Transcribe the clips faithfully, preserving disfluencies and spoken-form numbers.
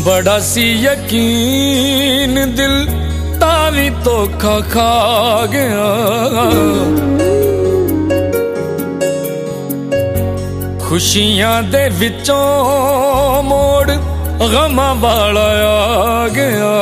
बड़ा सी यकीन दिल तावी धोखा खा गया। खुशियां दे विचों मोड़ गमा वाला आ गया।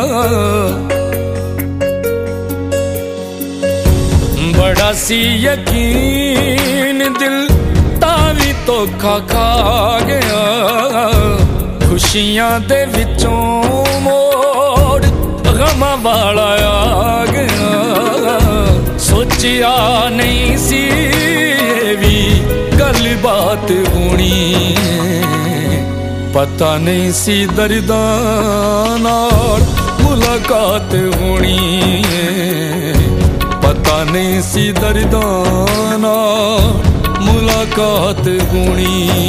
बड़ा सी यकीन दिल तावी धोखा खा गया। खुशियां दे विचों मोड़ गमा वाला आ गया। सोचिया नहीं सी भी गल बात होनी, पता नहीं सी दर्दां नाल मुलाकात होनी। पता नहीं सी दर्दां नाल मुलाकात होनी।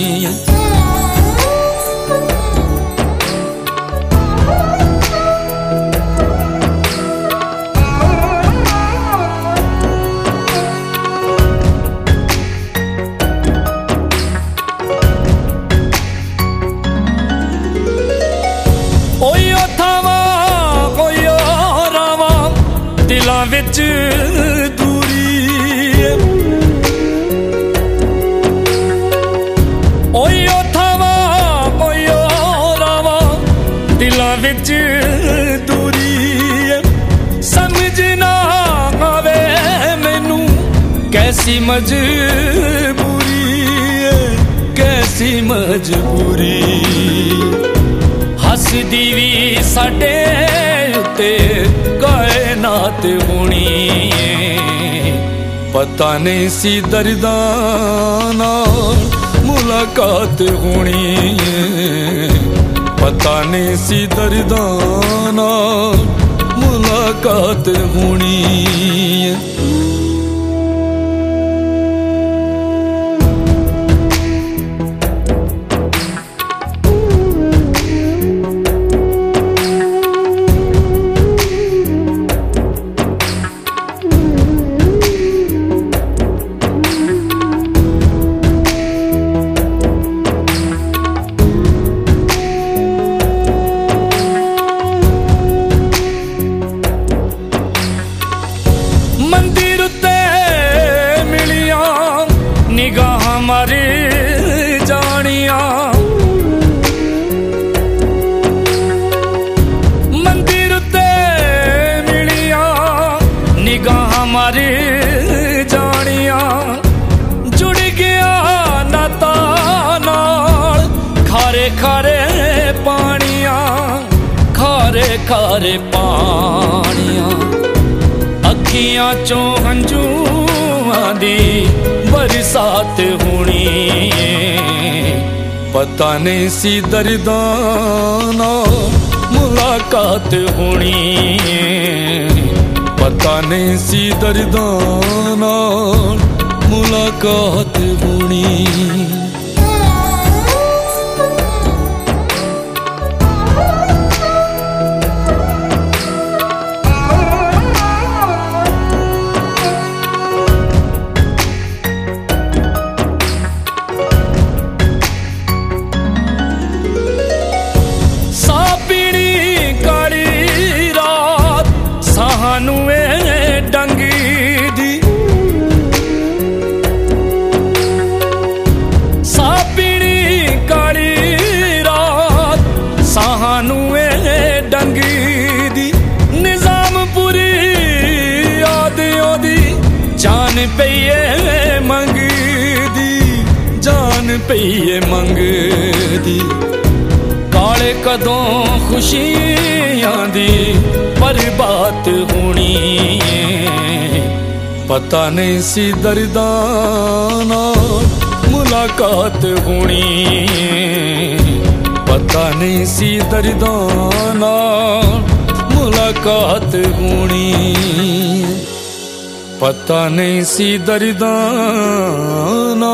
दिलां विच दूरी ओयो थावा ओयो रावा, दिलां विच दूरी। समझ ना आवे मैनू कैसी मजबूरी, कैसी मजबूरी। हसदी भी साडे उत्ते कायनात होनी, पता नहीं सी दर्दां नाल मुलाकात होनी। पता नहीं सी दर्दां नाल मुलाकात होनी। मंदिर ते मिलिया निगाह मारे जानिया। मंदिर ते मिलिया निगाह मारे जानिया। जुड़ गया नाता नाल खारे खारे पानिया, खारे खारे पानिया। अखियां चों हंझूआं दी बरसात होनी, पता नहीं सी दर्दां नाल मुलाकात होनी। पता नहीं सी दर्दां नाल मुलाकात होनी। जान पईए मंगदी, जान पईए मंगदी। काले कदों खुशियां दी बर्बाद होनी, पता नहीं सी दर्दां नाल मुलाकात होनी। पता नहीं सी दर्दां नाल मुलाकात होनी। पता नहीं सी दर्दां